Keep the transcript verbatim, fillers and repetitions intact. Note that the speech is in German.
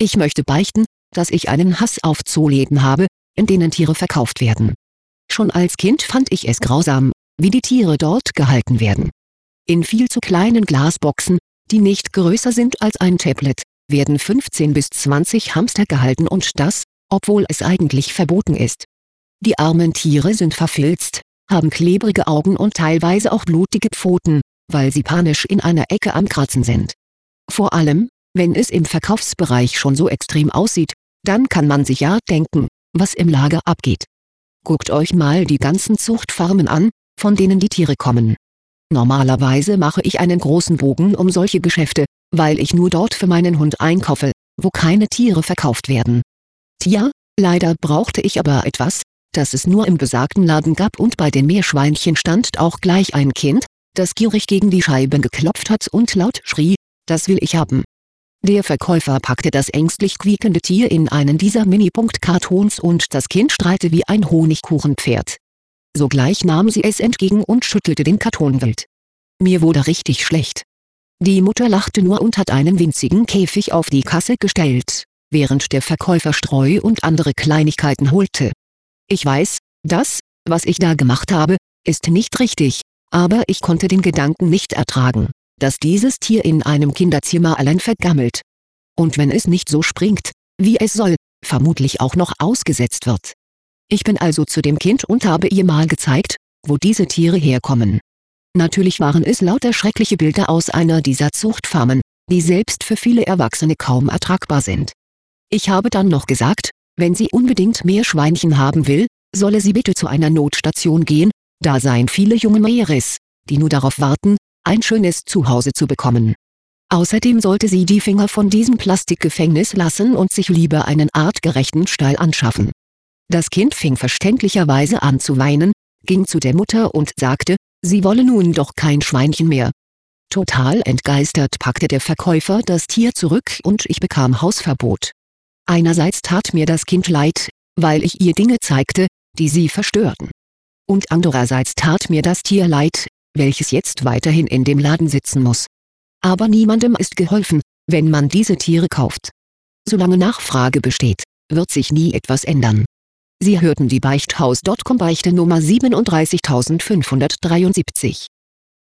Ich möchte beichten, dass ich einen Hass auf Zooläden habe, in denen Tiere verkauft werden. Schon als Kind fand ich es grausam, wie die Tiere dort gehalten werden. In viel zu kleinen Glasboxen, die nicht größer sind als ein Tablet, werden fünfzehn bis zwanzig Hamster gehalten und das, obwohl es eigentlich verboten ist. Die armen Tiere sind verfilzt, haben klebrige Augen und teilweise auch blutige Pfoten, weil sie panisch in einer Ecke am Kratzen sind. Vor allem, wenn es im Verkaufsbereich schon so extrem aussieht, dann kann man sich ja denken, was im Lager abgeht. Guckt euch mal die ganzen Zuchtfarmen an, von denen die Tiere kommen. Normalerweise mache ich einen großen Bogen um solche Geschäfte, weil ich nur dort für meinen Hund einkaufe, wo keine Tiere verkauft werden. Tja, leider brauchte ich aber etwas, das es nur im besagten Laden gab, und bei den Meerschweinchen stand auch gleich ein Kind, das gierig gegen die Scheiben geklopft hat und laut schrie: Das will ich haben. Der Verkäufer packte das ängstlich quiekende Tier in einen dieser Mini-Punkt-Kartons und das Kind strahlte wie ein Honigkuchenpferd. Sogleich nahm sie es entgegen und schüttelte den Karton wild. Mir wurde richtig schlecht. Die Mutter lachte nur und hat einen winzigen Käfig auf die Kasse gestellt, während der Verkäufer Streu und andere Kleinigkeiten holte. Ich weiß, das, was ich da gemacht habe, ist nicht richtig, aber ich konnte den Gedanken nicht ertragen, dass dieses Tier in einem Kinderzimmer allein vergammelt. Und wenn es nicht so springt, wie es soll, vermutlich auch noch ausgesetzt wird. Ich bin also zu dem Kind und habe ihr mal gezeigt, wo diese Tiere herkommen. Natürlich waren es lauter schreckliche Bilder aus einer dieser Zuchtfarmen, die selbst für viele Erwachsene kaum ertragbar sind. Ich habe dann noch gesagt, wenn sie unbedingt Meerschweinchen haben will, solle sie bitte zu einer Notstation gehen, da seien viele junge Meeres, die nur darauf warten, ein schönes Zuhause zu bekommen. Außerdem sollte sie die Finger von diesem Plastikgefängnis lassen und sich lieber einen artgerechten Stall anschaffen. Das Kind fing verständlicherweise an zu weinen, ging zu der Mutter und sagte, sie wolle nun doch kein Schweinchen mehr. Total entgeistert packte der Verkäufer das Tier zurück und ich bekam Hausverbot. Einerseits tat mir das Kind leid, weil ich ihr Dinge zeigte, die sie verstörten. Und andererseits tat mir das Tier leid, welches jetzt weiterhin in dem Laden sitzen muss. Aber niemandem ist geholfen, wenn man diese Tiere kauft. Solange Nachfrage besteht, wird sich nie etwas ändern. Sie hörten die Beichthaus Punkt com Beichte Nummer siebenunddreißigtausendfünfhundertdreiundsiebzig.